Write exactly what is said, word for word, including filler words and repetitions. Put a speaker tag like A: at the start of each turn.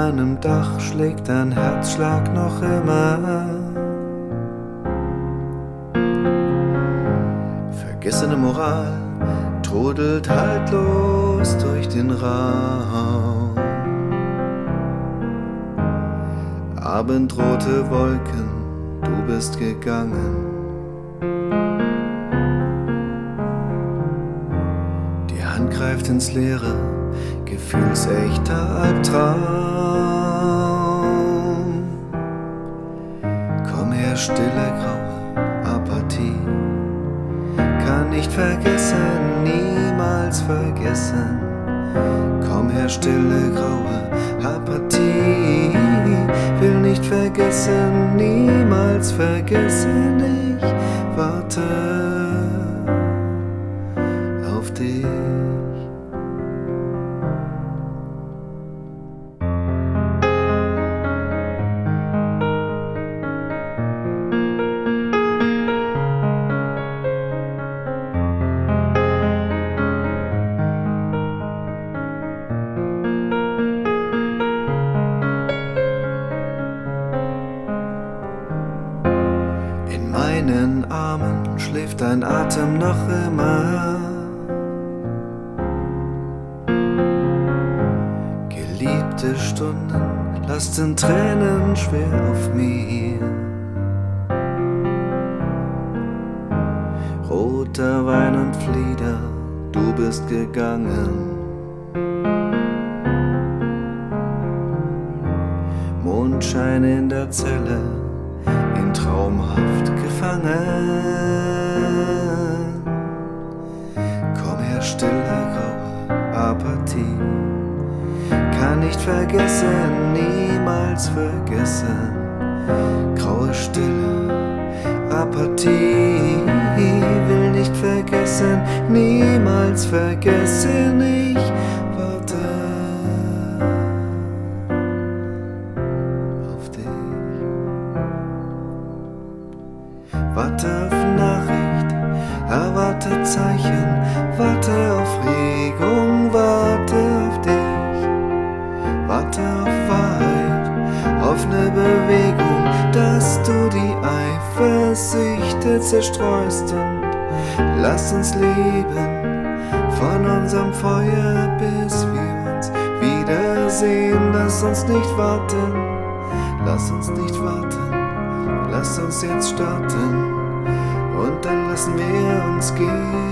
A: meinem Dach schlägt dein Herzschlag noch immer. Vergessene Moral trudelt haltlos durch den Raum. Abendrote Wolken, du bist gegangen. Die Hand greift ins Leere, gefühlsechter Albtraum. Komm her, stille graue Apathie, kann nicht vergessen, niemals vergessen. Komm her, stille graue Apathie, will nicht vergessen, niemals vergessen. Ich warte auf dich. In meinen Armen schläft dein Atem noch immer. Geliebte Stunden lasten Tränen schwer auf mir. Roter Wein und Flieder, du bist gegangen. Mondschein in der Zelle, traumhaft gefangen. Komm her, stille graue Apathie, kann nicht vergessen, niemals vergessen. Graue Stille, Apathie, will nicht vergessen, niemals vergessen. Ich warte auf dich. Warte auf Nachricht, erwarte Zeichen, warte auf Regung, warte auf dich. Warte auf Wahrheit, auf ne Bewegung, dass du die Eifersüchte zerstreust. Und lass uns leben von unserem Feuer, bis wir uns wiedersehen. Lass uns nicht warten, lass uns nicht warten. Lass uns jetzt starten und dann lassen wir uns gehen.